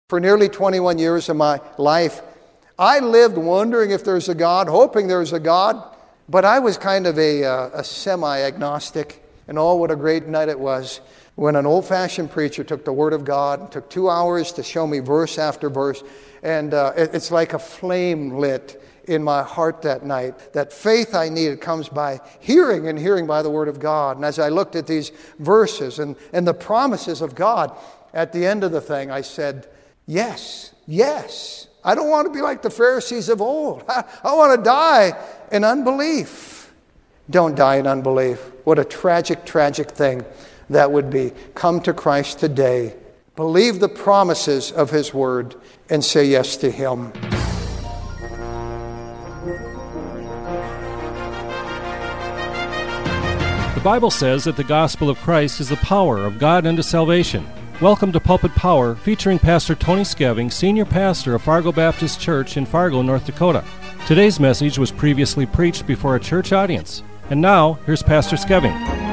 For nearly 21 years of my life, I lived wondering if there's a God, hoping there's a God, but I was kind of a semi-agnostic. And oh, what a great night it was when an old-fashioned preacher took the Word of God and took 2 hours to show me verse after verse. And it's like a flame lit in my heart that night. That faith I needed comes by hearing, and hearing by the Word of God. And as I looked at these verses and the promises of God, at the end of the thing, I said, yes, yes. I don't want to be like the Pharisees of old. I want to die in unbelief. Don't die in unbelief. What a tragic, tragic thing that would be. Come to Christ today. Believe the promises of His Word and say yes to Him. The Bible says that the gospel of Christ is the power of God unto salvation. Welcome to Pulpit Power, featuring Pastor Tony Skeving, Senior Pastor of Fargo Baptist Church in Fargo, North Dakota. Today's message was previously preached before a church audience. And now, here's Pastor Skeving.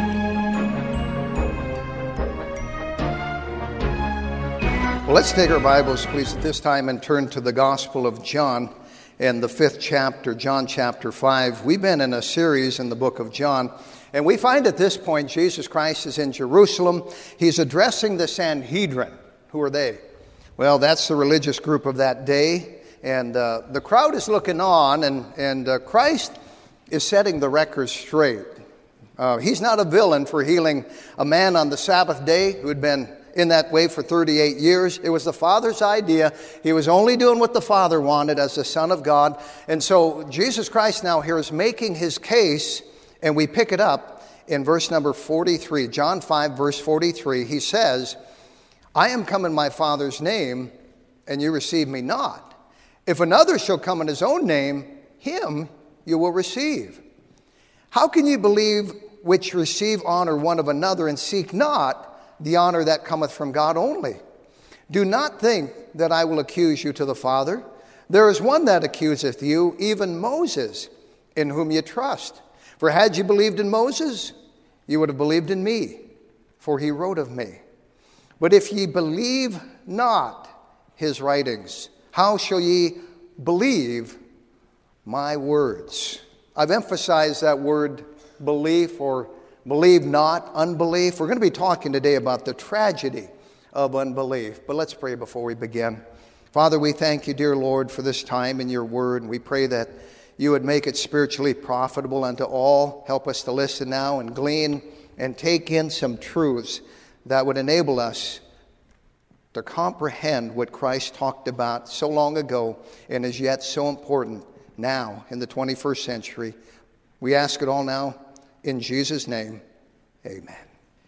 Well, let's take our Bibles, please, at this time and turn to the Gospel of John and the 5th chapter, John chapter 5. We've been in a series in the book of John, and we find at this point Jesus Christ is in Jerusalem. He's addressing the Sanhedrin. Who are they? Well, that's the religious group of that day, and the crowd is looking on, and Christ is setting the record straight. He's not a villain for healing a man on the Sabbath day who had been in that way for 38 years. It was the Father's idea. He was only doing what the Father wanted as the Son of God. And so Jesus Christ now here is making His case, and we pick it up in verse number 43. John 5, verse 43, He says, I am come in my Father's name, and you receive me not. If another shall come in his own name, him you will receive. How can you believe which receive honor one of another, and seek not the honor that cometh from God only? Do not think that I will accuse you to the Father. There is one that accuseth you, even Moses, in whom ye trust. For had ye believed in Moses, ye would have believed in me, for he wrote of me. But if ye believe not his writings, how shall ye believe my words? I've emphasized that word belief, or believe not, unbelief. We're going to be talking today about the tragedy of unbelief. But let's pray before we begin. Father, we thank you, dear Lord, for this time in your word. And we pray that you would make it spiritually profitable unto all. Help us to listen now and glean and take in some truths that would enable us to comprehend what Christ talked about so long ago and is yet so important now in the 21st century. We ask it all now in Jesus' name, amen.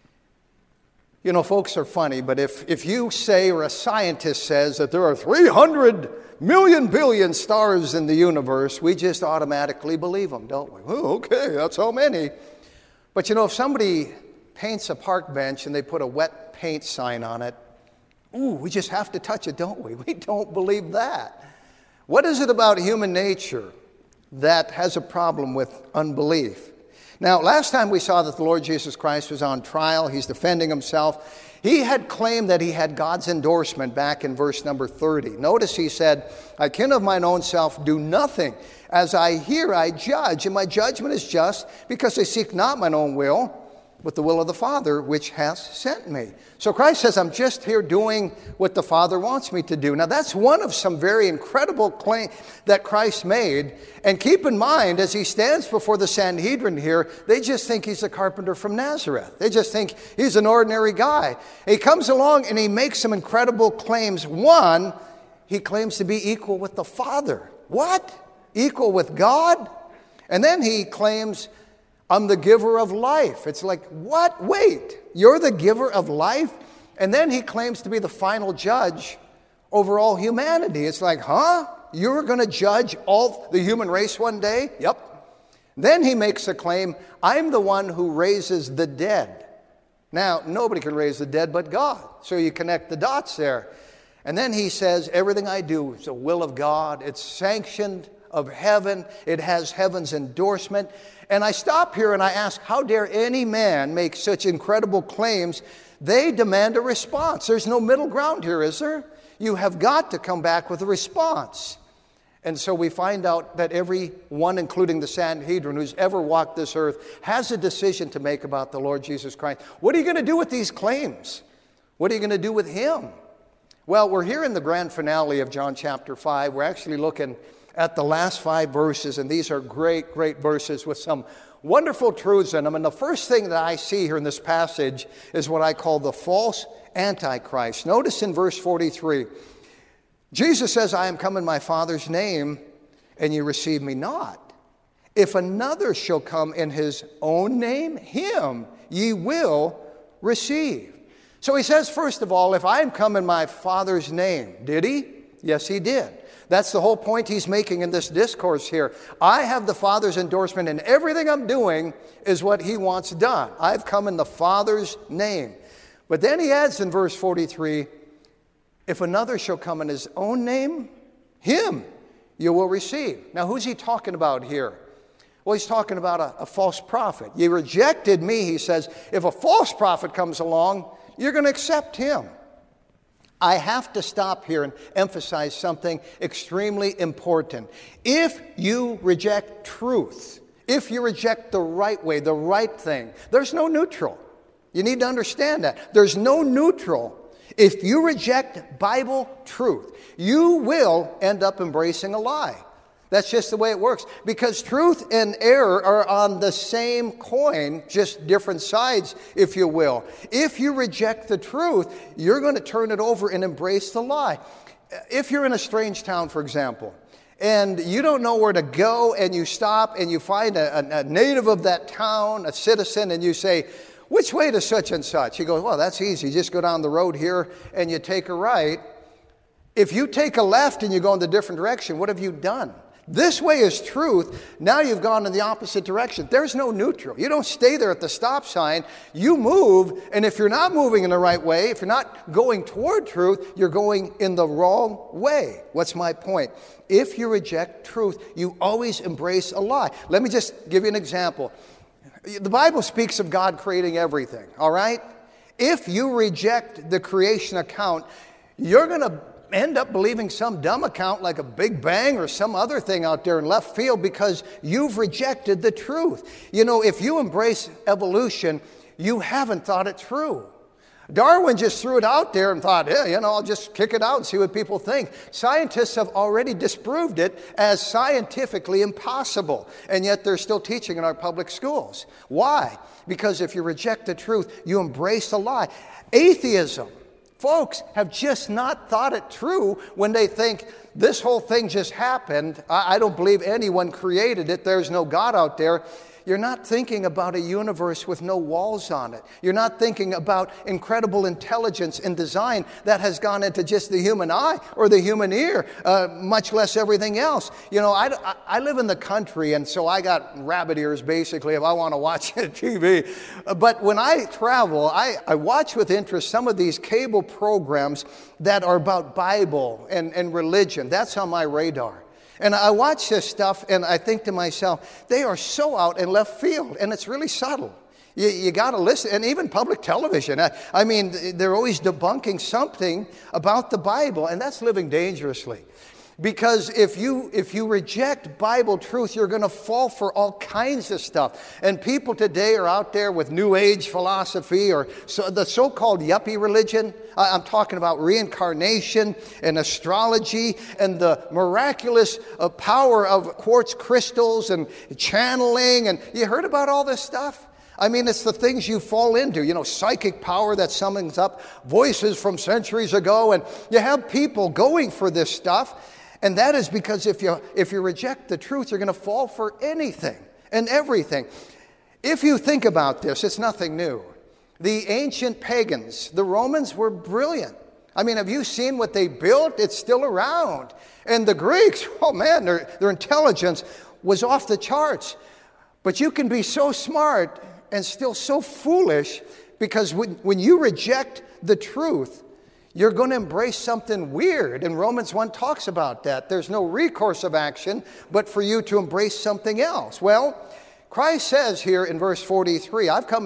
You know, folks are funny, but if you say, or a scientist says, that there are 300 million billion stars in the universe, we just automatically believe them, don't we? Oh, okay, that's how many. But you know, if somebody paints a park bench and they put a wet paint sign on it, ooh, we just have to touch it, don't we? We don't believe that. What is it about human nature that has a problem with unbelief? Now, last time we saw that the Lord Jesus Christ was on trial. He's defending himself. He had claimed that he had God's endorsement back in verse number 30. Notice he said, I can of mine own self do nothing. As I hear, I judge, and my judgment is just, because I seek not mine own will, but the will of the Father which hath sent me. So Christ says, I'm just here doing what the Father wants me to do. Now that's one of some very incredible claims that Christ made. And keep in mind, as he stands before the Sanhedrin here, they just think he's a carpenter from Nazareth. They just think he's an ordinary guy. He comes along and he makes some incredible claims. One, he claims to be equal with the Father. What? Equal with God? And then he claims, I'm the giver of life. It's like, what? Wait, you're the giver of life? And then he claims to be the final judge over all humanity. It's like, huh? You're going to judge all the human race one day? Yep. Then he makes a claim, I'm the one who raises the dead. Now, nobody can raise the dead but God. So you connect the dots there. And then he says, everything I do is the will of God. It's sanctioned of heaven. It has heaven's endorsement. And I stop here and I ask, how dare any man make such incredible claims They demand a response. There's no middle ground here, is there? You have got to come back with a response. And so we find out that everyone, including the Sanhedrin, who's ever walked this earth, has a decision to make about the Lord Jesus Christ. What are you going to do with these claims? What are you going to do with him? Well, we're here in the grand finale of John chapter 5. We're actually looking at the last 5 verses, and these are great, great verses with some wonderful truths in them. And the first thing that I see here in this passage is what I call the false Antichrist. Notice in verse 43, Jesus says, I am come in my Father's name, and ye receive me not. If another shall come in his own name, him ye will receive. So he says, first of all, if I am come in my Father's name, did he? Yes, he did. That's the whole point he's making in this discourse here. I have the Father's endorsement, and everything I'm doing is what he wants done. I've come in the Father's name. But then he adds in verse 43, if another shall come in his own name, him you will receive. Now, who's he talking about here? Well, he's talking about a false prophet. You rejected me, he says. If a false prophet comes along, you're going to accept him. I have to stop here and emphasize something extremely important. If you reject truth, if you reject the right way, the right thing, there's no neutral. You need to understand that. There's no neutral. If you reject Bible truth, you will end up embracing a lie. That's just the way it works. Because truth and error are on the same coin, just different sides, if you will. If you reject the truth, you're going to turn it over and embrace the lie. If you're in a strange town, for example, and you don't know where to go, and you stop and you find a native of that town, a citizen, and you say, which way to such and such? He goes, well, that's easy. You just go down the road here and you take a right. If you take a left and you go in the different direction, what have you done? This way is truth. Now you've gone in the opposite direction. There's no neutral. You don't stay there at the stop sign. You move, and if you're not moving in the right way, if you're not going toward truth, you're going in the wrong way. What's my point? If you reject truth, you always embrace a lie. Let me just give you an example. The Bible speaks of God creating everything, all right? If you reject the creation account, you're going to end up believing some dumb account like a Big Bang or some other thing out there in left field because you've rejected the truth. You know, if you embrace evolution, you haven't thought it through. Darwin just threw it out there and thought, yeah, I'll just kick it out and see what people think. Scientists have already disproved it as scientifically impossible, and yet they're still teaching in our public schools. Why? Because if you reject the truth, you embrace the lie. Atheism. Folks have just not thought it through when they think this whole thing just happened. I don't believe anyone created it. There's no God out there. You're not thinking about a universe with no walls on it. You're not thinking about incredible intelligence and design that has gone into just the human eye or the human ear, much less everything else. I live in the country, and so I got rabbit ears, basically, if I want to watch TV. But when I travel, I watch with interest some of these cable programs that are about Bible and religion. That's on my radar. And I watch this stuff, and I think to myself, they are so out in left field, and it's really subtle. You got to listen, and even public television. I mean, they're always debunking something about the Bible, and that's living dangerously. Because if you reject Bible truth, you're going to fall for all kinds of stuff. And people today are out there with New Age philosophy or the so-called yuppie religion. I'm talking about reincarnation and astrology and the miraculous power of quartz crystals and channeling. And you heard about all this stuff? I mean, it's the things you fall into, psychic power that summons up voices from centuries ago. And you have people going for this stuff. And that is because if you reject the truth, you're going to fall for anything and everything. If you think about this, it's nothing new. The ancient pagans, the Romans, were brilliant. I mean, have you seen what they built? It's still around. And the Greeks, oh man, their intelligence was off the charts. But you can be so smart and still so foolish because when you reject the truth, you're going to embrace something weird. And Romans 1 talks about that. There's no recourse of action, but for you to embrace something else. Well, Christ says here in verse 43, I've come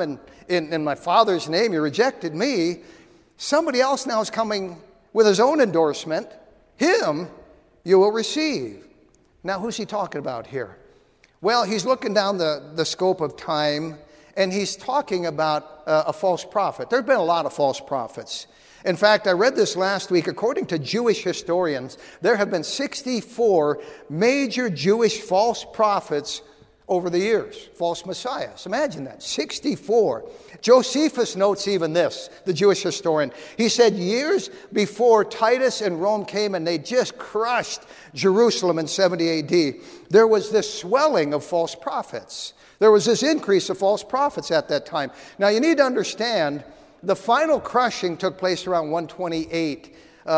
in my Father's name, you rejected me. Somebody else now is coming with his own endorsement. Him you will receive. Now, who's he talking about here? Well, he's looking down the scope of time, and he's talking about a false prophet. There have been a lot of false prophets. In fact, I read this last week. According to Jewish historians, there have been 64 major Jewish false prophets over the years, false messiahs. Imagine that, 64. Josephus notes even this, the Jewish historian. He said years before Titus and Rome came and they just crushed Jerusalem in 70 AD, there was this swelling of false prophets. There was this increase of false prophets at that time. Now you need to understand, the final crushing took place around 128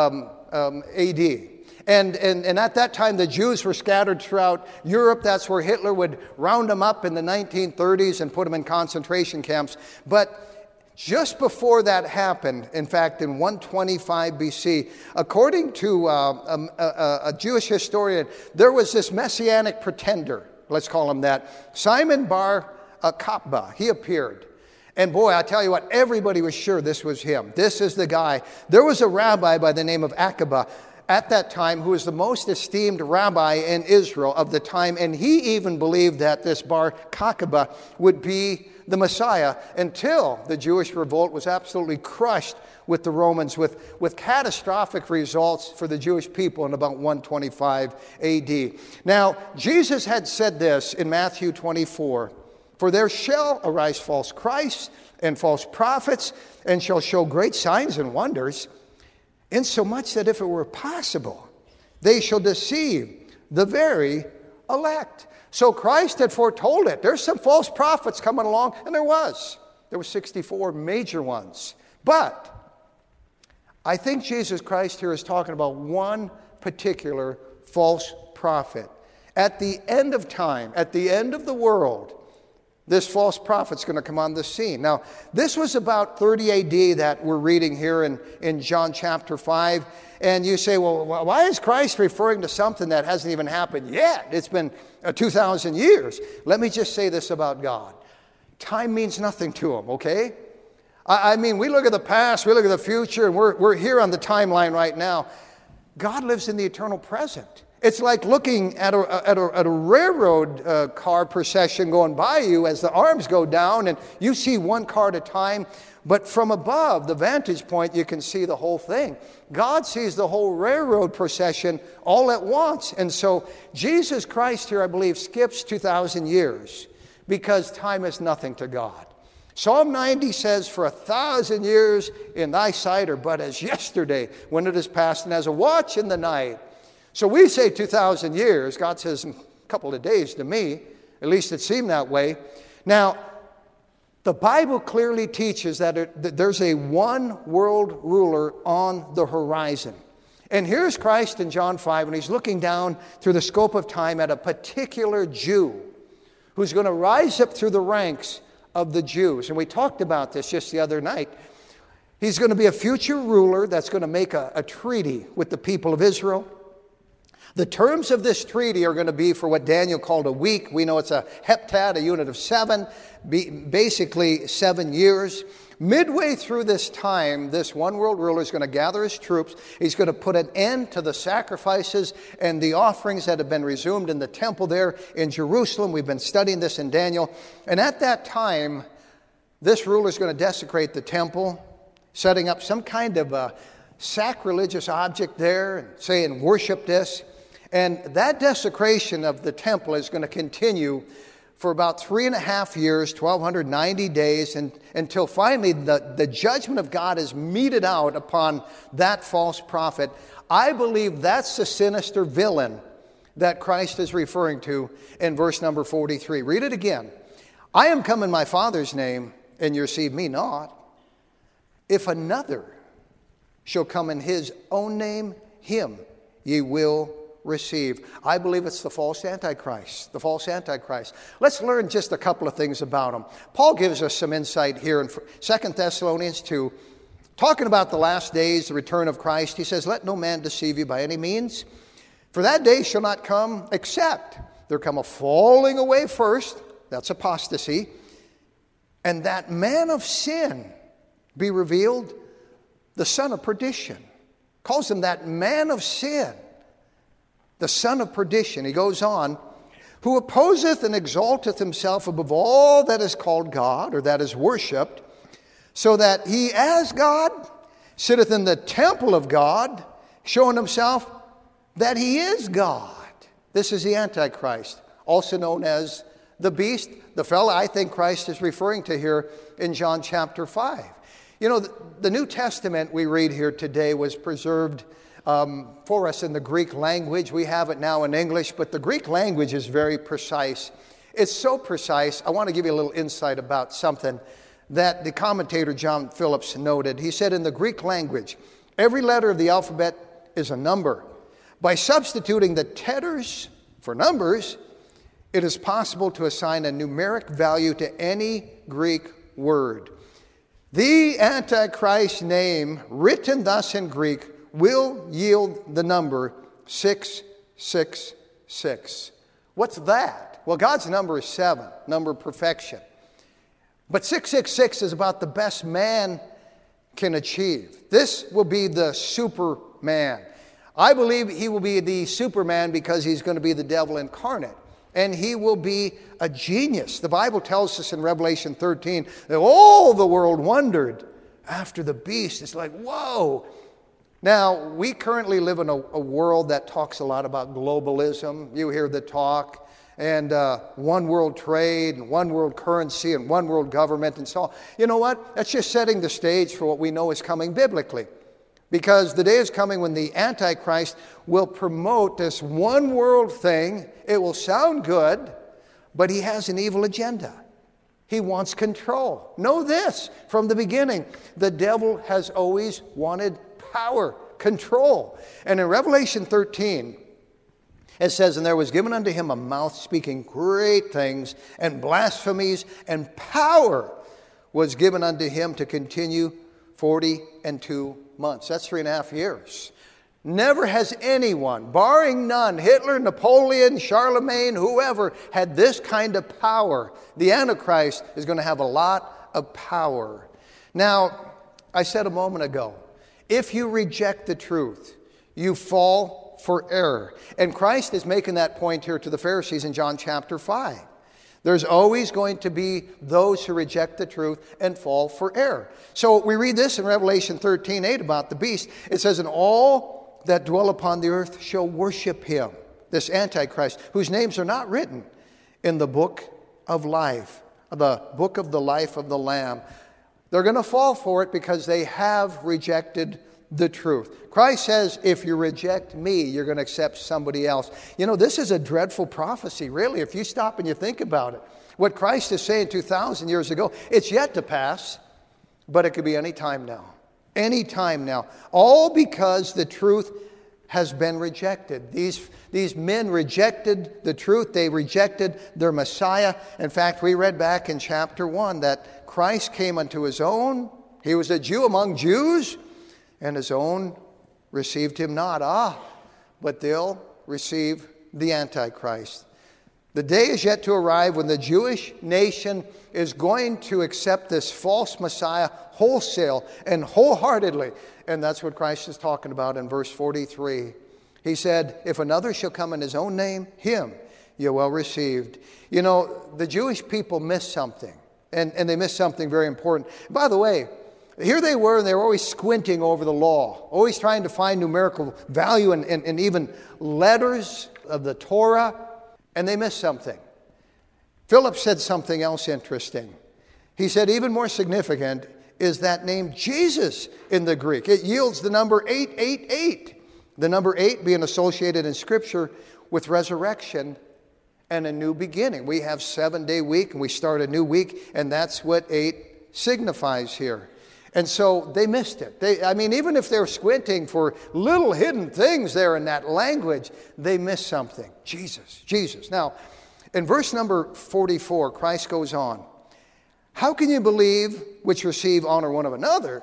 AD. And at that time, the Jews were scattered throughout Europe. That's where Hitler would round them up in the 1930s and put them in concentration camps. But just before that happened, in fact, in 125 BC, according to a Jewish historian, there was this messianic pretender, let's call him that, Simon Bar Kokhba. He appeared. And boy, I tell you what, everybody was sure this was him. This is the guy. There was a rabbi by the name of Akiba at that time who was the most esteemed rabbi in Israel of the time, and he even believed that this Bar Kokhba would be the Messiah until the Jewish revolt was absolutely crushed with the Romans with catastrophic results for the Jewish people in about 125 AD. Now, Jesus had said this in Matthew 24, "For there shall arise false Christs and false prophets, and shall show great signs and wonders, insomuch that if it were possible, they shall deceive the very elect." So Christ had foretold it. There's some false prophets coming along, and there was 64 major ones. But I think Jesus Christ here is talking about one particular false prophet. At the end of time, at the end of the world, this false prophet's going to come on the scene. Now, this was about 30 AD that we're reading here in John chapter 5. And you say, well, why is Christ referring to something that hasn't even happened yet? It's been 2,000 years. Let me just say this about God. Time means nothing to him, okay? I mean, we look at the past, we look at the future, and we're here on the timeline right now. God lives in the eternal present. It's like looking at a railroad car procession going by you as the arms go down, and you see one car at a time. But from above, the vantage point, you can see the whole thing. God sees the whole railroad procession all at once. And so Jesus Christ here, I believe, skips 2,000 years because time is nothing to God. Psalm 90 says, "For 1,000 years in thy sight are but as yesterday when it is past, and as a watch in the night." So we say 2,000 years. God says a couple of days to me. At least it seemed that way. Now, the Bible clearly teaches that there's a one world ruler on the horizon. And here's Christ in John 5, and he's looking down through the scope of time at a particular Jew who's going to rise up through the ranks of the Jews. And we talked about this just the other night. He's going to be a future ruler that's going to make a treaty with the people of Israel. The terms of this treaty are going to be for what Daniel called a week. We know it's a heptad, a unit of 7, basically 7 years. Midway through this time, this one world ruler is going to gather his troops. He's going to put an end to the sacrifices and the offerings that have been resumed in the temple there in Jerusalem. We've been studying this in Daniel. And at that time, this ruler is going to desecrate the temple, setting up some kind of a sacrilegious object there and saying, "Worship this." And that desecration of the temple is going to continue for about 3.5 years, 1,290 days, until finally the judgment of God is meted out upon that false prophet. I believe that's the sinister villain that Christ is referring to in verse number 43. Read it again. "I am come in my Father's name, and you receive me not. If another shall come in his own name, him ye will receive." I believe it's the false Antichrist. The false Antichrist. Let's learn just a couple of things about him. Paul gives us some insight here in 2 Thessalonians 2, talking about the last days, the return of Christ. He says, "Let no man deceive you by any means, for that day shall not come except there come a falling away first," that's apostasy, and that man of sin be revealed, the son of perdition. Calls him that man of sin, the son of perdition. He goes on, who opposeth and exalteth himself above all that is called God, or that is worshipped, so that he as God sitteth in the temple of God, showing himself that he is God. This is the Antichrist, also known as the beast, the fellow I think Christ is referring to here in John chapter 5. You know, the New Testament we read here today was preserved for us in the Greek language. We have it now in English, but the Greek language is very precise. It's so precise, I want to give you a little insight about something that the commentator John Phillips noted. He said in the Greek language, every letter of the alphabet is a number. By substituting the tetters for numbers, it is possible to assign a numeric value to any Greek word. The Antichrist name, written thus in Greek, will yield the number 666. What's that? Well, God's number is 7, number of perfection. But 666 is about the best man can achieve. This will be the Superman. I believe he will be the Superman because he's going to be the devil incarnate. And he will be a genius. The Bible tells us in Revelation 13 that all the world wondered after the beast. It's like, whoa. Now, we currently live in a world that talks a lot about globalism. You hear the talk, and one world trade, and one world currency, and one world government, and so on. You know what? That's just setting the stage for what we know is coming biblically. Because the day is coming when the Antichrist will promote this one world thing. It will sound good, but he has an evil agenda. He wants control. Know this, from the beginning, the devil has always wanted power, control. And in Revelation 13, it says, and there was given unto him a mouth speaking great things and blasphemies, and power was given unto him to continue 42 months. That's 3.5 years. Never has anyone, barring none, Hitler, Napoleon, Charlemagne, whoever, had this kind of power. The Antichrist is going to have a lot of power. Now, I said a moment ago, if you reject the truth, you fall for error. And Christ is making that point here to the Pharisees in John chapter 5. There's always going to be those who reject the truth and fall for error. So we read this in Revelation 13:8 about the beast. It says, and all that dwell upon the earth shall worship him, this Antichrist, whose names are not written in the book of life, the book of the life of the Lamb. They're going to fall for it because they have rejected the truth. Christ says, if you reject me, you're going to accept somebody else. You know, this is a dreadful prophecy, really, if you stop and you think about it. What Christ is saying 2,000 years ago, it's yet to pass, but it could be any time now. Any time now. All because the truth has been rejected. These men rejected the truth. They rejected their Messiah. In fact, we read back in chapter 1 that Christ came unto his own. He was a Jew among Jews, and his own received him not. But they'll receive the Antichrist. The day is yet to arrive when the Jewish nation is going to accept this false Messiah wholesale and wholeheartedly. And that's what Christ is talking about in verse 43. He said, if another shall come in his own name, him you well received. You know, the Jewish people missed something. And they missed something very important. By the way, here they were, and they were always squinting over the law, always trying to find numerical value and even letters of the Torah, and they missed something. Philip said something else interesting. He said even more significant is that name Jesus in the Greek. It yields the number 888. The number 8 being associated in Scripture with resurrection and a new beginning. We have 7-day week, and we start a new week, and that's what 8 signifies here. And so they missed it. Even if they're squinting for little hidden things there in that language, they missed something. Jesus. Now, in verse number 44, Christ goes on. How can you believe which receive honor one of another,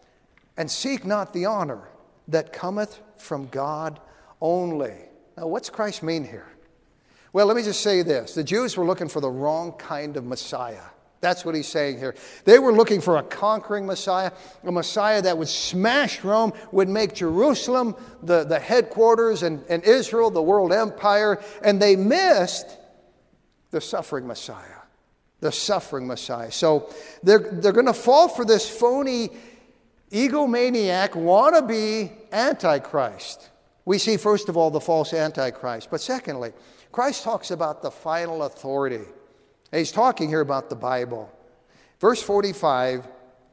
and seek not the honor that cometh from God only? Now, what's Christ mean here? Well, let me just say this. The Jews were looking for the wrong kind of Messiah. That's what he's saying here. They were looking for a conquering Messiah, a Messiah that would smash Rome, would make Jerusalem the headquarters, and Israel the world empire, and they missed the suffering Messiah. The suffering Messiah. So they're going to fall for this phony, egomaniac, wannabe Antichrist. We see, first of all, the false Antichrist. But secondly, Christ talks about the final authority. And he's talking here about the Bible. Verse 45,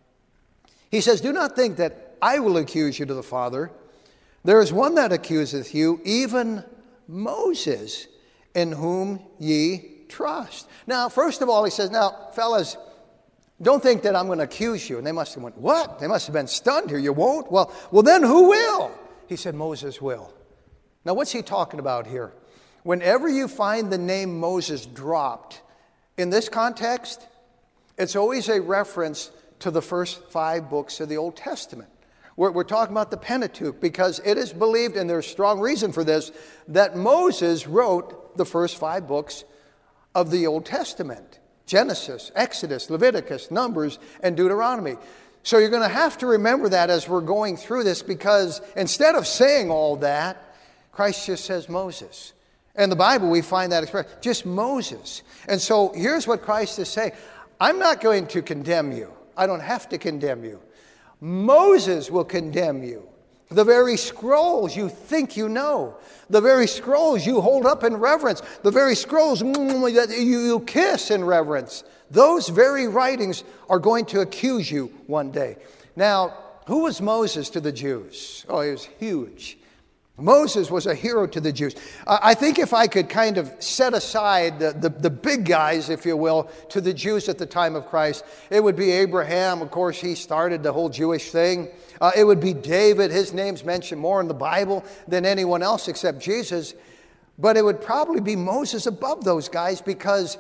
he says, "Do not think that I will accuse you to the Father. There is one that accuseth you, even Moses, in whom ye trust." Now, first of all, he says, now, fellas, don't think that I'm going to accuse you. And they must have went, what? They must have been stunned here. You won't? Well, then who will? He said, Moses will. Now, what's he talking about here? Whenever you find the name Moses dropped in this context, it's always a reference to the first 5 books of the Old Testament. We're talking about the Pentateuch because it is believed, and there's strong reason for this, that Moses wrote the first 5 books of the Old Testament. Genesis, Exodus, Leviticus, Numbers, and Deuteronomy. So you're going to have to remember that as we're going through this, because instead of saying all that, Christ just says Moses. In the Bible, we find that expression, just Moses. And so here's what Christ is saying. I'm not going to condemn you. I don't have to condemn you. Moses will condemn you. The very scrolls you think you know, the very scrolls you hold up in reverence, the very scrolls that you kiss in reverence, those very writings are going to accuse you one day. Now, who was Moses to the Jews? Oh, he was huge. Moses was a hero to the Jews. I think if I could kind of set aside the big guys, if you will, to the Jews at the time of Christ, it would be Abraham. Of course, he started the whole Jewish thing. It would be David. His name's mentioned more in the Bible than anyone else except Jesus. But it would probably be Moses above those guys because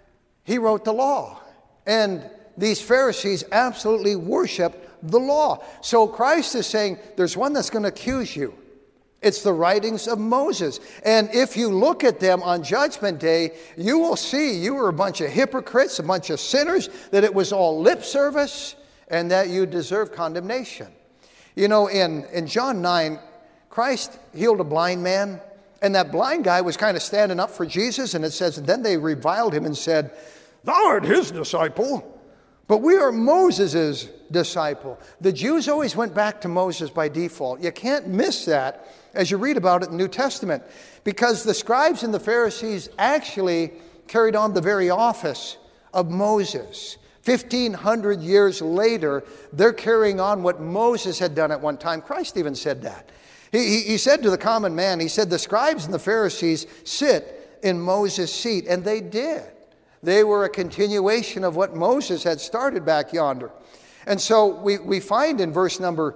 he wrote the law. And these Pharisees absolutely worshiped the law. So Christ is saying there's one that's going to accuse you. It's the writings of Moses. And if you look at them on Judgment Day, you will see you were a bunch of hypocrites, a bunch of sinners, that it was all lip service, and that you deserve condemnation. You know, in John 9, Christ healed a blind man, and that blind guy was kind of standing up for Jesus, and it says, and then they reviled him and said, "Thou art his disciple, but we are Moses' disciple." The Jews always went back to Moses by default. You can't miss that as you read about it in the New Testament, because the scribes and the Pharisees actually carried on the very office of Moses. 1,500 years later, they're carrying on what Moses had done at one time. Christ even said that. He said to the common man, he said, the scribes and the Pharisees sit in Moses' seat, and they did. They were a continuation of what Moses had started back yonder. And so we find in verse number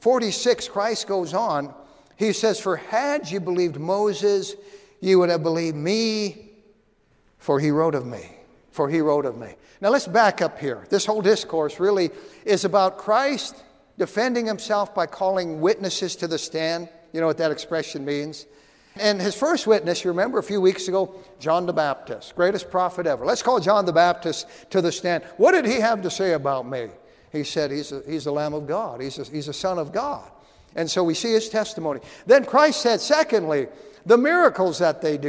46, Christ goes on, he says, "For had you believed Moses, you would have believed me, for he wrote of me." For he wrote of me. Now let's back up here. This whole discourse really is about Christ defending himself by calling witnesses to the stand. You know what that expression means? And his first witness, you remember a few weeks ago, John the Baptist, greatest prophet ever. Let's call John the Baptist to the stand. What did he have to say about me? He said he's the Lamb of God. He's a Son of God. And so we see his testimony. Then Christ said, secondly, the miracles that I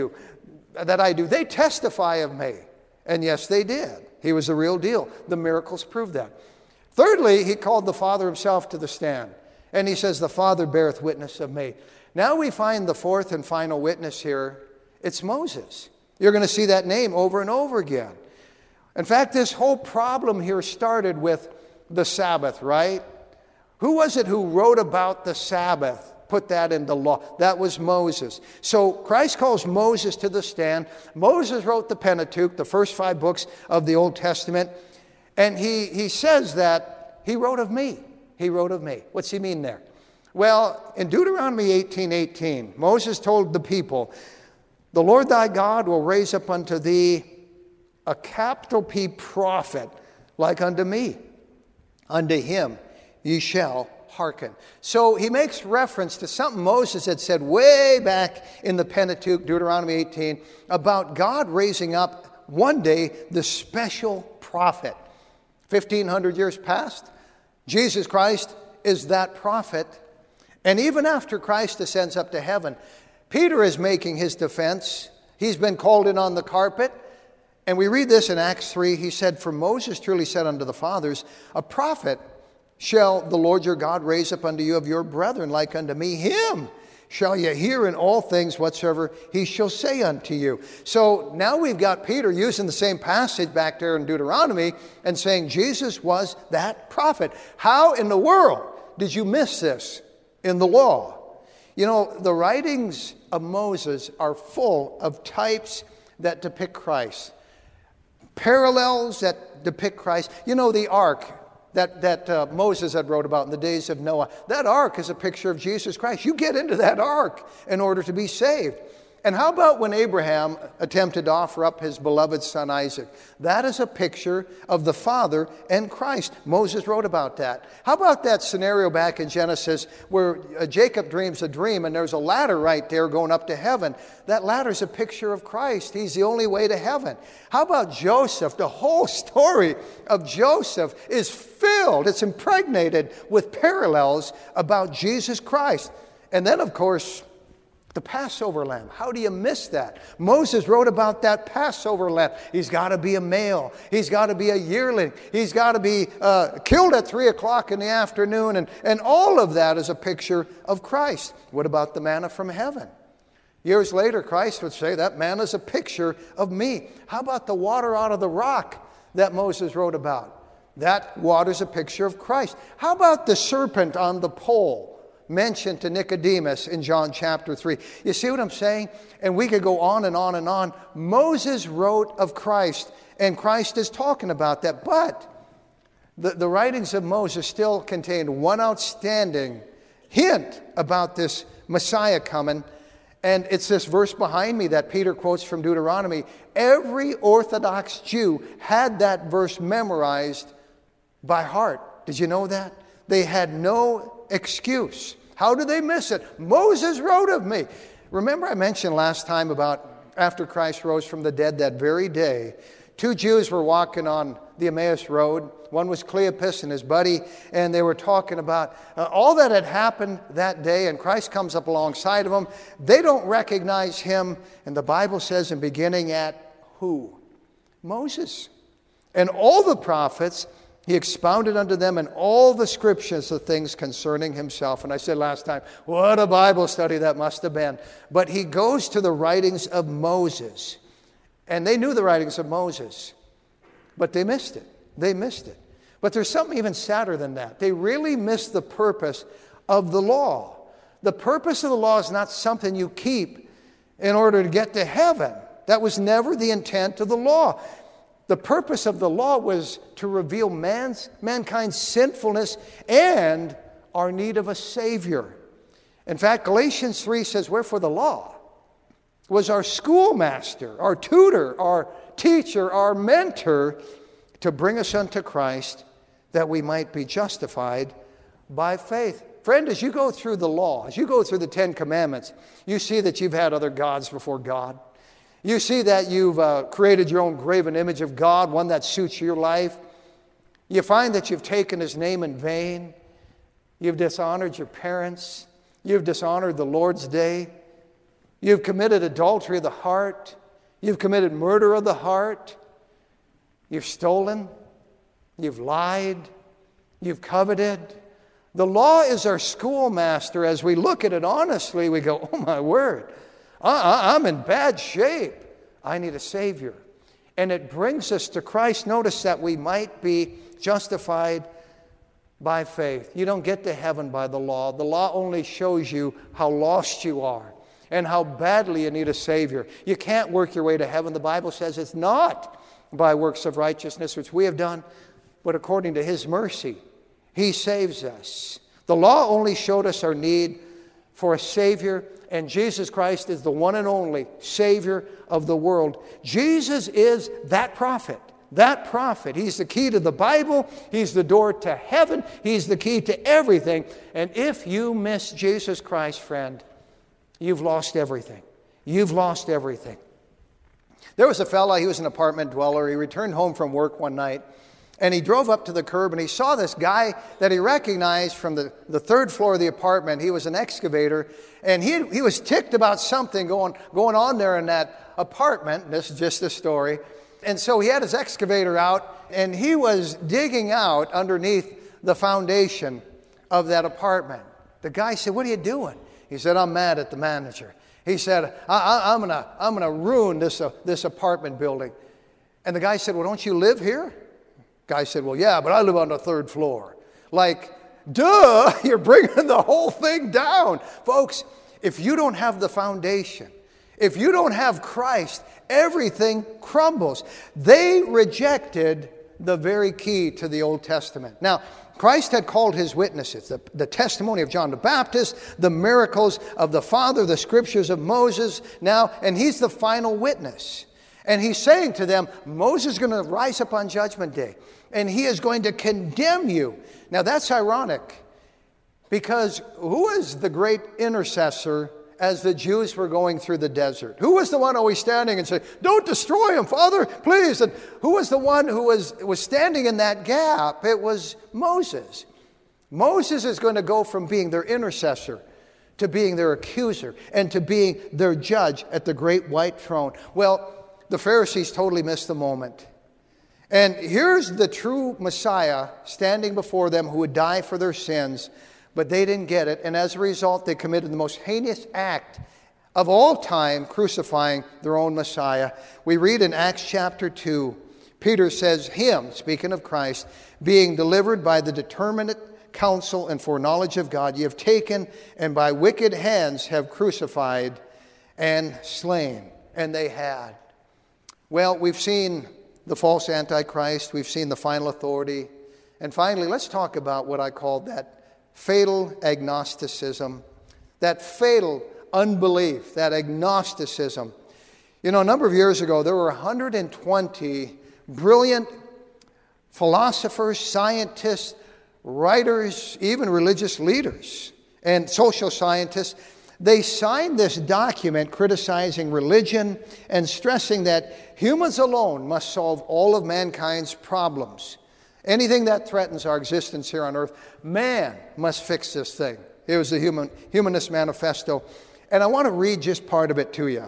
do, they testify of me. And yes, they did. He was the real deal. The miracles prove that. Thirdly, he called the Father himself to the stand. And he says, the Father beareth witness of me. Now we find the fourth and final witness here. It's Moses. You're going to see that name over and over again. In fact, this whole problem here started with the Sabbath, right? Who was it who wrote about the Sabbath? Put that in the law. That was Moses. So Christ calls Moses to the stand. Moses wrote the Pentateuch, the first 5 books of the Old Testament. And he says that he wrote of me. He wrote of me. What's he mean there? Well, in Deuteronomy 18:18, Moses told the people, the Lord thy God will raise up unto thee a capital P prophet like unto me. Unto him ye shall hearken. So he makes reference to something Moses had said way back in the Pentateuch, Deuteronomy 18, about God raising up one day the special prophet. 1,500 years past, Jesus Christ is that prophet. And even after Christ ascends up to heaven, Peter is making his defense. He's been called in on the carpet. And we read this in Acts 3. He said, "For Moses truly said unto the fathers, a prophet shall the Lord your God raise up unto you of your brethren like unto me. Him shall ye hear in all things whatsoever he shall say unto you." So now we've got Peter using the same passage back there in Deuteronomy and saying Jesus was that prophet. How in the world did you miss this in the law? You know, the writings of Moses are full of types that depict Christ. Parallels that depict Christ. You know, the ark that Moses had wrote about in the days of Noah, that ark is a picture of Jesus Christ. You get into that ark in order to be saved. And how about when Abraham attempted to offer up his beloved son Isaac? That is a picture of the Father and Christ. Moses wrote about that. How about that scenario back in Genesis where Jacob dreams a dream and there's a ladder right there going up to heaven? That ladder is a picture of Christ. He's the only way to heaven. How about Joseph? The whole story of Joseph is filled, it's impregnated with parallels about Jesus Christ. And then, of course, the Passover lamb. How do you miss that? Moses wrote about that Passover lamb. He's got to be a male. He's got to be a yearling. He's got to be killed at 3 o'clock in the afternoon. And all of that is a picture of Christ. What about the manna from heaven? Years later, Christ would say, that manna is a picture of me. How about the water out of the rock that Moses wrote about? That water is a picture of Christ. How about the serpent on the pole mentioned to Nicodemus in John chapter 3? You see what I'm saying? And we could go on and on and on. Moses wrote of Christ, and Christ is talking about that. But the writings of Moses still contain one outstanding hint about this Messiah coming. And it's this verse behind me that Peter quotes from Deuteronomy. Every Orthodox Jew had that verse memorized by heart. Did you know that? They had no excuse. How did they miss it? Moses wrote of me. Remember I mentioned last time about after Christ rose from the dead that very day, 2 Jews were walking on the Emmaus Road. One was Cleopas and his buddy, and they were talking about all that had happened that day, and Christ comes up alongside of them. They don't recognize him, and the Bible says in beginning at who? Moses. And all the prophets, he expounded unto them in all the scriptures the things concerning himself. And I said last time, what a Bible study that must have been. But he goes to the writings of Moses. And they knew the writings of Moses. But they missed it. They missed it. But there's something even sadder than that. They really missed the purpose of the law. The purpose of the law is not something you keep in order to get to heaven. That was never the intent of the law. The purpose of the law was to reveal mankind's sinfulness and our need of a Savior. In fact, Galatians 3 says, wherefore the law was our schoolmaster, our tutor, our teacher, our mentor, to bring us unto Christ, that we might be justified by faith. Friend, as you go through the law, as you go through the 10 Commandments, you see that you've had other gods before God. You see that you've created your own graven image of God, one that suits your life. You find that you've taken his name in vain. You've dishonored your parents. You've dishonored the Lord's day. You've committed adultery of the heart. You've committed murder of the heart. You've stolen. You've lied. You've coveted. The law is our schoolmaster. As we look at it honestly, we go, oh my word. I'm in bad shape. I need a Savior. And it brings us to Christ. Notice that we might be justified by faith. You don't get to heaven by the law. The law only shows you how lost you are and how badly you need a Savior. You can't work your way to heaven. The Bible says it's not by works of righteousness which we have done, but according to his mercy, he saves us. The law only showed us our need for a Savior, and Jesus Christ is the one and only Savior of the world. Jesus is that prophet. That prophet. He's the key to the Bible. He's the door to heaven. He's the key to everything. And if you miss Jesus Christ, friend, you've lost everything. You've lost everything. There was a fella, he was an apartment dweller. He returned home from work one night, and he drove up to the curb, and he saw this guy that he recognized from the third floor of the apartment. He was an excavator, and he was ticked about something going on there in that apartment. This is just a story. And so he had his excavator out, and he was digging out underneath the foundation of that apartment. The guy said, "What are you doing?" He said, "I'm mad at the manager." He said, I'm gonna ruin this apartment building." And the guy said, "Well, don't you live here?" Guy said, "Well, yeah, but I live on the third floor." Like, duh, you're bringing the whole thing down. Folks, if you don't have the foundation, if you don't have Christ, everything crumbles. They rejected the very key to the Old Testament. Now, Christ had called his witnesses, the testimony of John the Baptist, the miracles of the Father, the scriptures of Moses now, and he's the final witness. And he's saying to them, Moses is going to rise up on Judgment Day, and he is going to condemn you. Now that's ironic, because who is the great intercessor as the Jews were going through the desert? Who was the one always standing and saying, "Don't destroy him, Father, please"? And who was the one who was standing in that gap? It was Moses. Moses is going to go from being their intercessor to being their accuser and to being their judge at the great white throne. Well, the Pharisees totally missed the moment. And here's the true Messiah standing before them who would die for their sins, but they didn't get it. And as a result, they committed the most heinous act of all time, crucifying their own Messiah. We read in Acts chapter 2, Peter says, "Him," speaking of Christ, "being delivered by the determinate counsel and foreknowledge of God, ye have taken, and by wicked hands have crucified and slain." And they had. Well, we've seen the false Antichrist. We've seen the final authority. And finally, let's talk about what I call that fatal agnosticism, that fatal unbelief, that agnosticism. You know, a number of years ago, there were 120 brilliant philosophers, scientists, writers, even religious leaders, and social scientists. They signed this document criticizing religion and stressing that humans alone must solve all of mankind's problems. Anything that threatens our existence here on earth, man must fix this thing. It was the Humanist Manifesto. And I want to read just part of it to you.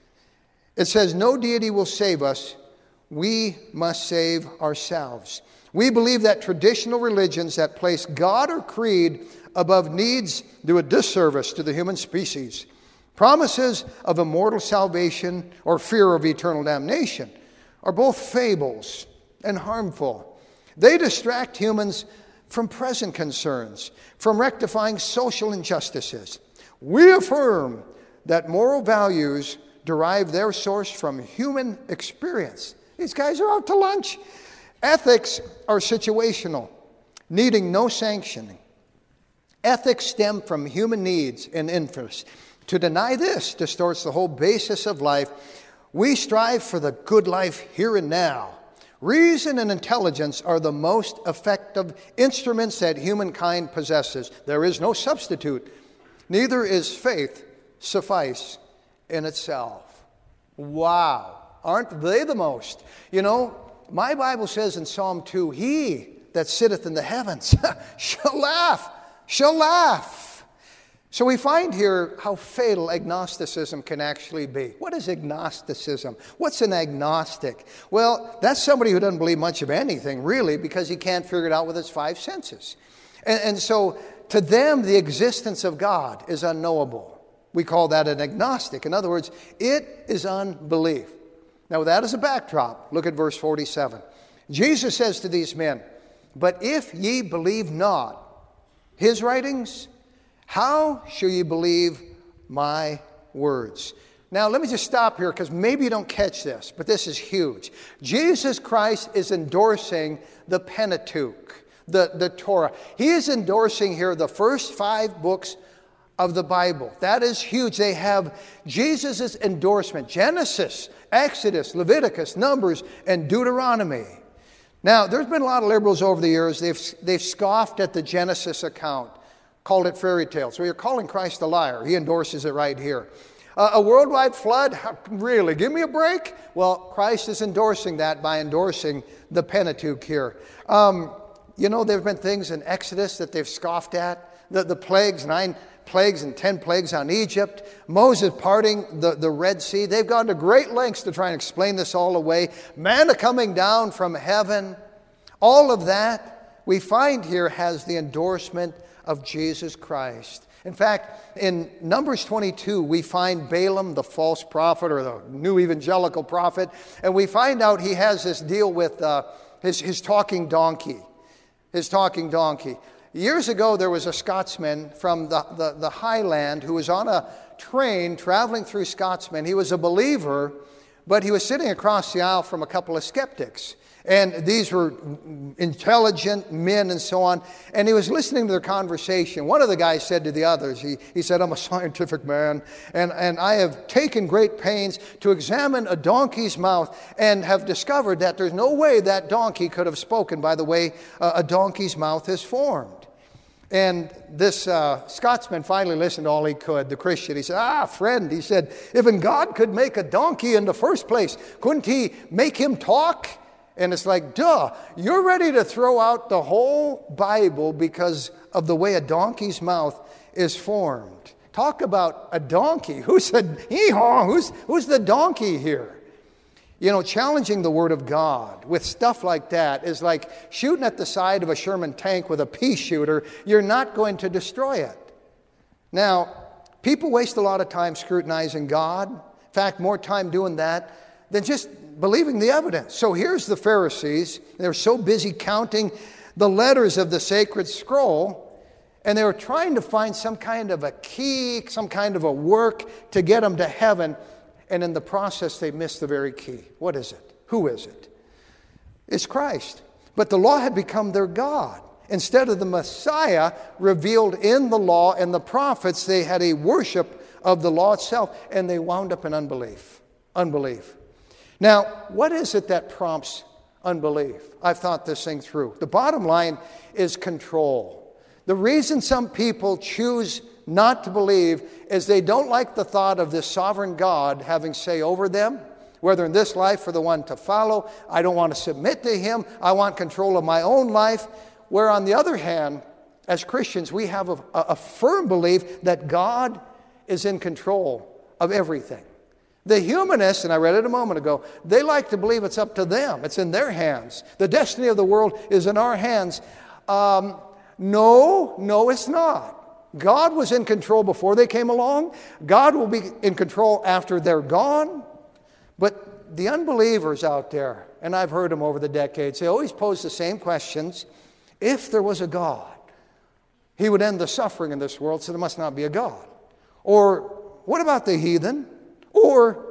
It says, "No deity will save us. We must save ourselves. We believe that traditional religions that place God or creed above needs do a disservice to the human species. Promises of immortal salvation or fear of eternal damnation are both fables and harmful. They distract humans from present concerns, from rectifying social injustices. We affirm that moral values derive their source from human experience." These guys are out to lunch. "Ethics are situational, needing no sanctioning. Ethics stem from human needs and interests. To deny this distorts the whole basis of life. We strive for the good life here and now. Reason and intelligence are the most effective instruments that humankind possesses. There is no substitute. Neither is faith suffice in itself." Wow. Aren't they the most? You know, my Bible says in Psalm 2, "He that sitteth in the heavens shall laugh, shall laugh." So we find here how fatal agnosticism can actually be. What is agnosticism? What's an agnostic? Well, that's somebody who doesn't believe much of anything, really, because he can't figure it out with his five senses. And so to them, the existence of God is unknowable. We call that an agnostic. In other words, it is unbelief. Now, with that as a backdrop, look at verse 47. Jesus says to these men, "But if ye believe not his writings, how shall ye believe my words?" Now, let me just stop here because maybe you don't catch this, but this is huge. Jesus Christ is endorsing the Pentateuch, the Torah. He is endorsing here the first 5 books of the Bible. That is huge. They have Jesus' endorsement. Genesis, Exodus, Leviticus, Numbers, and Deuteronomy. Now, there's been a lot of liberals over the years. They've scoffed at the Genesis account, called it fairy tale. So you're calling Christ a liar. He endorses it right here. A worldwide flood? Really? Give me a break? Well, Christ is endorsing that by endorsing the Pentateuch here. There have been things in Exodus that they've scoffed at. The plagues, 9 plagues and 10 plagues on Egypt. Moses parting the Red Sea. They've gone to great lengths to try and explain this all away. Manna coming down from heaven. All of that we find here has the endorsement of Jesus Christ. In fact, in Numbers 22, we find Balaam, the false prophet or the new evangelical prophet, and we find out he has this deal with his talking donkey. His talking donkey. Years ago, there was a Scotsman from the Highland who was on a train traveling through Scotsman. He was a believer, but he was sitting across the aisle from a couple of skeptics. And these were intelligent men and so on. And he was listening to their conversation. One of the guys said to the others, he said, I'm a scientific man, and I have taken great pains to examine a donkey's mouth and have discovered that there's no way that donkey could have spoken by the way a donkey's mouth is formed. And this Scotsman finally listened all he could, the Christian. He said, friend, he said, if God could make a donkey in the first place, couldn't he make him talk? And it's like, duh, you're ready to throw out the whole Bible because of the way a donkey's mouth is formed. Talk about a donkey. Who said, hee-haw, who's the donkey here? Challenging the Word of God with stuff like that is like shooting at the side of a Sherman tank with a pea shooter. You're not going to destroy it. Now, people waste a lot of time scrutinizing God. In fact, more time doing that than just believing the evidence. So here's the Pharisees. They're so busy counting the letters of the sacred scroll, and they were trying to find some kind of a key, some kind of a work to get them to heaven, and in the process they missed the very key. What is it? Who is it? It's Christ. But the law had become their God. Instead of the Messiah revealed in the law and the prophets, they had a worship of the law itself, and they wound up in unbelief. Unbelief. Now, what is it that prompts unbelief? I've thought this thing through. The bottom line is control. The reason some people choose not to believe is they don't like the thought of this sovereign God having say over them, whether in this life or the one to follow. I don't want to submit to Him. I want control of my own life. Where on the other hand, as Christians, we have a firm belief that God is in control of everything. The humanists, and I read it a moment ago, they like to believe it's up to them. It's in their hands. The destiny of the world is in our hands. No, it's not. God was in control before they came along. God will be in control after they're gone. But the unbelievers out there, and I've heard them over the decades, they always pose the same questions. If there was a God, He would end the suffering in this world, so there must not be a God. Or what about the heathen? Or,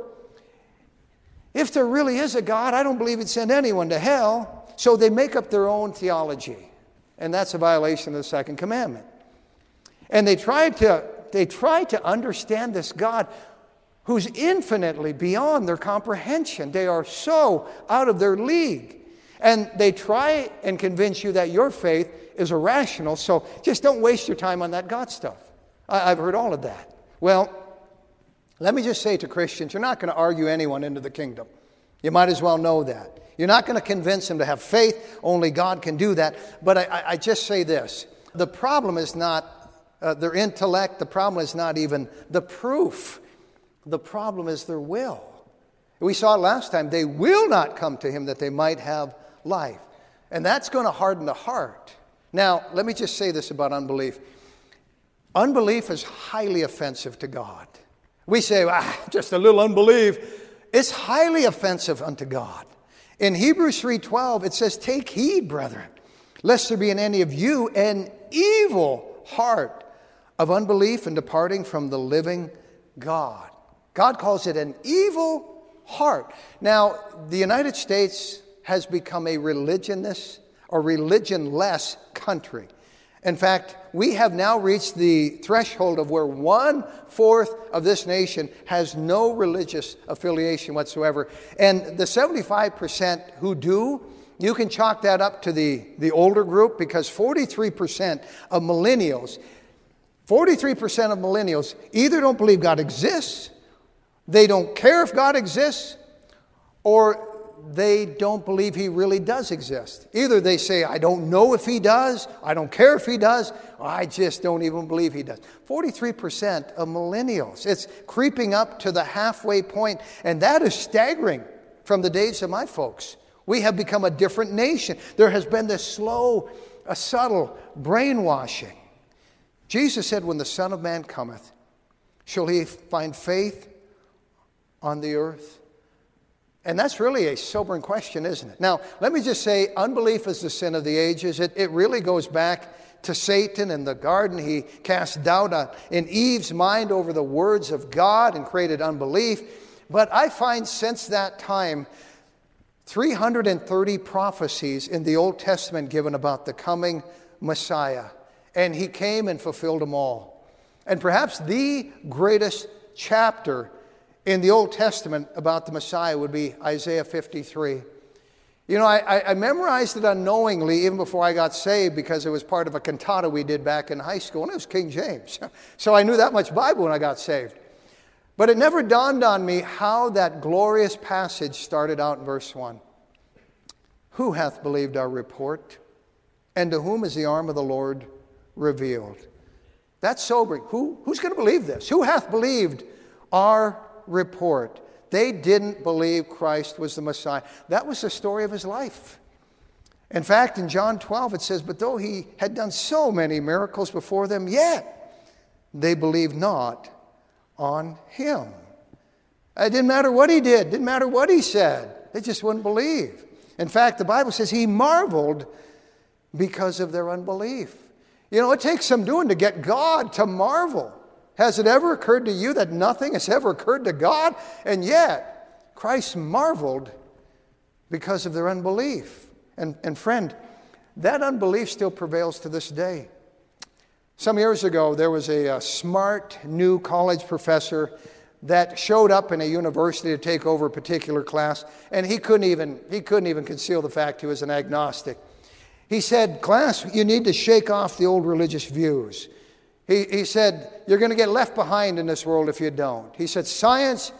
if there really is a God, I don't believe He'd send anyone to hell. So they make up their own theology. And that's a violation of the second commandment. And they try to understand this God who's infinitely beyond their comprehension. They are so out of their league. And they try and convince you that your faith is irrational, so just don't waste your time on that God stuff. I've heard all of that. Well, let me just say to Christians, you're not going to argue anyone into the kingdom. You might as well know that. You're not going to convince them to have faith. Only God can do that. But I just say this. The problem is not their intellect. The problem is not even the proof. The problem is their will. We saw it last time. They will not come to Him that they might have life. And that's going to harden the heart. Now, let me just say this about unbelief. Unbelief is highly offensive to God. We say, just a little unbelief. It's highly offensive unto God. In Hebrews 3:12, it says, take heed, brethren, lest there be in any of you an evil heart of unbelief and departing from the living God. God calls it an evil heart. Now, the United States has become a religionless country. In fact, we have now reached the threshold of where 1/4 of this nation has no religious affiliation whatsoever. And the 75% who do, you can chalk that up to the older group, because 43% of millennials either don't believe God exists They don't care if God exists, or they don't believe He really does exist. Either they say, I don't know if He does, I don't care if He does, or I just don't even believe He does. 43% of millennials. It's creeping up to the halfway point, and that is staggering from the days of my folks. We have become a different nation. There has been this slow, subtle brainwashing. Jesus said, when the Son of Man cometh, shall He find faith on the earth? And that's really a sobering question, isn't it? Now, let me just say, unbelief is the sin of the ages. It really goes back to Satan in the garden. He cast doubt in Eve's mind over the words of God and created unbelief. But I find since that time, 330 prophecies in the Old Testament given about the coming Messiah. And He came and fulfilled them all. And perhaps the greatest chapter in the Old Testament about the Messiah would be Isaiah 53. You know, I memorized it unknowingly even before I got saved because it was part of a cantata we did back in high school, and it was King James. So I knew that much Bible when I got saved. But it never dawned on me how that glorious passage started out in verse 1. Who hath believed our report? And to whom is the arm of the Lord revealed? That's sobering. Who's going to believe this? Who hath believed our report? They didn't believe Christ was the Messiah. That was the story of His life. In fact, in John 12 it says, but though He had done so many miracles before them, yet they believed not on Him. It didn't matter what He did, didn't matter what He said. They just wouldn't believe. In fact, the Bible says He marveled because of their unbelief. You know, it takes some doing to get God to marvel. Has it ever occurred to you that nothing has ever occurred to God? And yet, Christ marveled because of their unbelief. And friend, that unbelief still prevails to this day. Some years ago, there was a smart new college professor that showed up in a university to take over a particular class, and he couldn't even conceal the fact he was an agnostic. He said, class, you need to shake off the old religious views. He said, you're going to get left behind in this world if you don't. He said, science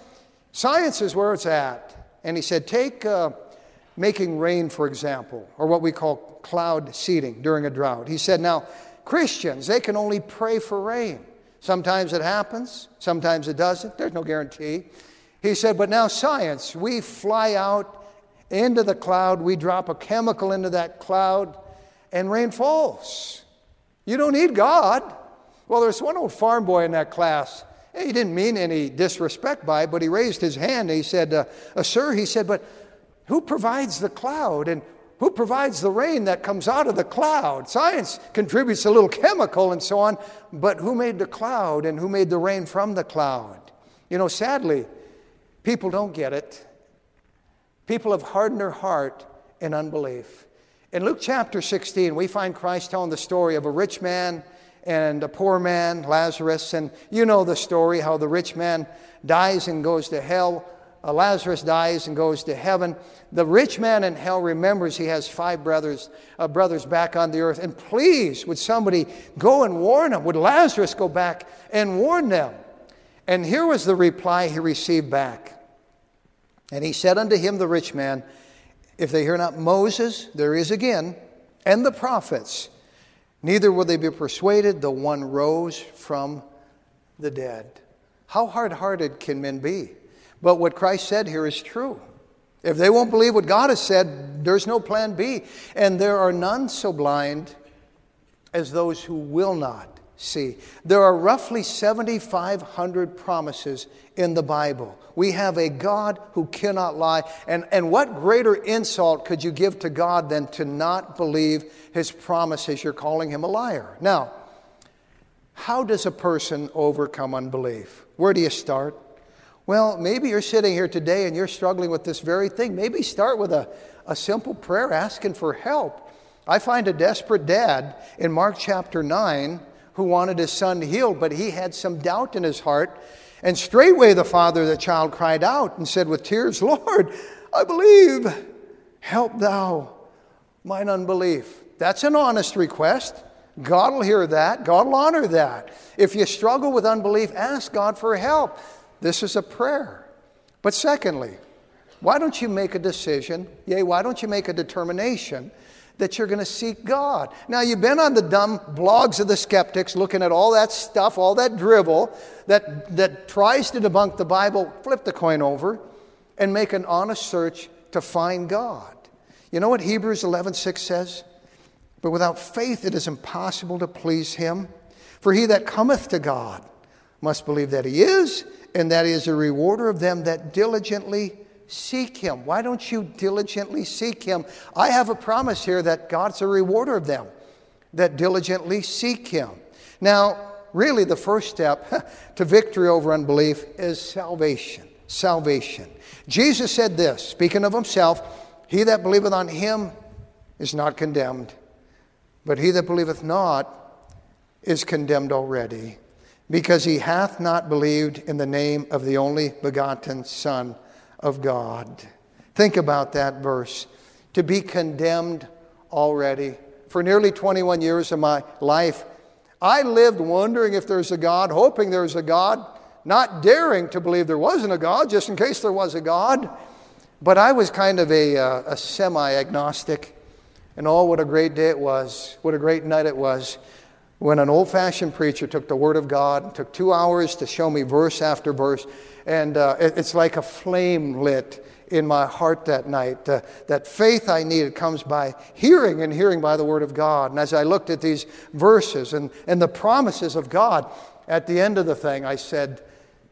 is where it's at. And he said, take making rain, for example, or what we call cloud seeding during a drought. He said, now, Christians, they can only pray for rain. Sometimes it happens, sometimes it doesn't. There's no guarantee. He said, but now science, we fly out into the cloud, we drop a chemical into that cloud, and rain falls. You don't need God. Well, there's one old farm boy in that class. He didn't mean any disrespect by it, but he raised his hand and he said, sir, he said, but who provides the cloud and who provides the rain that comes out of the cloud? Science contributes a little chemical and so on, but who made the cloud and who made the rain from the cloud? You know, sadly, people don't get it. People have hardened their heart in unbelief. In Luke chapter 16, we find Christ telling the story of a rich man and a poor man, Lazarus. And you know the story, how the rich man dies and goes to hell. Lazarus dies and goes to heaven. The rich man in hell remembers he has 5 brothers back on the earth. And please, would somebody go and warn him? Would Lazarus go back and warn them? And here was the reply he received back. And he said unto him, the rich man, if they hear not Moses, there is again, and the prophets, neither will they be persuaded, though one rose from the dead. How hard-hearted can men be? But what Christ said here is true. If they won't believe what God has said, there's no plan B. And there are none so blind as those who will not see. There are roughly 7,500 promises in the Bible. We have a God who cannot lie. And what greater insult could you give to God than to not believe His promises? You're calling Him a liar. Now, how does a person overcome unbelief? Where do you start? Well, maybe you're sitting here today and you're struggling with this very thing. Maybe start with a simple prayer asking for help. I find a desperate dad in Mark chapter 9 who wanted his son healed, but he had some doubt in his heart. And straightway the father of the child cried out and said with tears, Lord, I believe, help thou mine unbelief. That's an honest request. God will hear that. God will honor that. If you struggle with unbelief, ask God for help. This is a prayer. But secondly, why don't you make a decision, why don't you make a determination that you're going to seek God? Now, you've been on the dumb blogs of the skeptics looking at all that stuff, all that drivel that tries to debunk the Bible. Flip the coin over and make an honest search to find God. You know what Hebrews 11:6 says? But without faith it is impossible to please Him. For he that cometh to God must believe that He is, and that He is a rewarder of them that diligently seek Him. Why don't you diligently seek Him? I have a promise here that God's a rewarder of them that diligently seek Him. Now, really the first step to victory over unbelief is salvation. Salvation. Jesus said this, speaking of Himself, he that believeth on Him is not condemned, but he that believeth not is condemned already, because he hath not believed in the name of the only begotten Son of God. Think about that verse. To be condemned already. For nearly 21 years of my life, I lived wondering if there's a God, hoping there's a God, not daring to believe there wasn't a God, just in case there was a God. But I was kind of a semi-agnostic. And oh, what a great day it was. What a great night it was when an old-fashioned preacher took the Word of God, took 2 hours to show me verse after verse, and it's like a flame lit in my heart that night. That faith I needed comes by hearing, and hearing by the Word of God. And as I looked at these verses and the promises of God, at the end of the thing I said,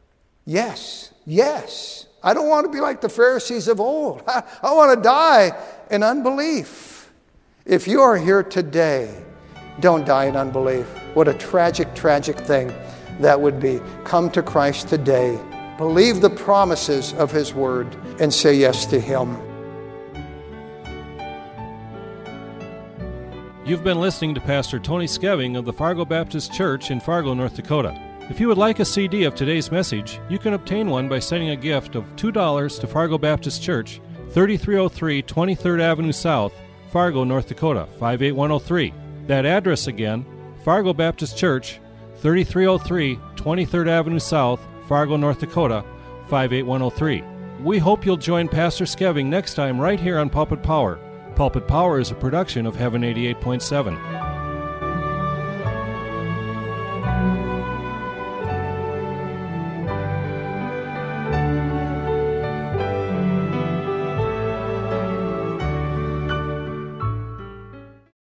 yes, yes. I don't want to be like the Pharisees of old. I want to die in unbelief. If you are here today, don't die in unbelief. What a tragic, tragic thing that would be. Come to Christ today. Believe the promises of His Word and say yes to Him. You've been listening to Pastor Tony Skeving of the Fargo Baptist Church in Fargo, North Dakota. If you would like a CD of today's message, you can obtain one by sending a gift of $2 to Fargo Baptist Church, 3303 23rd Avenue South, Fargo, North Dakota, 58103. That address again, Fargo Baptist Church, 3303 23rd Avenue South, Fargo, North Dakota, 58103. We hope you'll join Pastor Skeving next time right here on Pulpit Power. Pulpit Power is a production of Heaven 88.7.